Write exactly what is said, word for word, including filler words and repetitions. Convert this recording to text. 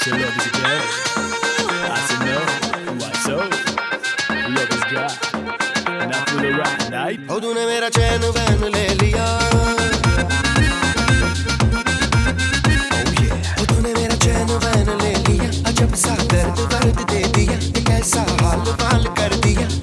So love is a girl. I said no. Why so? Love is God. And I feel alright night. ओ तूने मेरा चैन van ले लिया, ओ तूने मेरा चैन van ले लिया, अजब सा दर्द वर्द दे दिया, एक ऐसा हाल वाल कर दिया।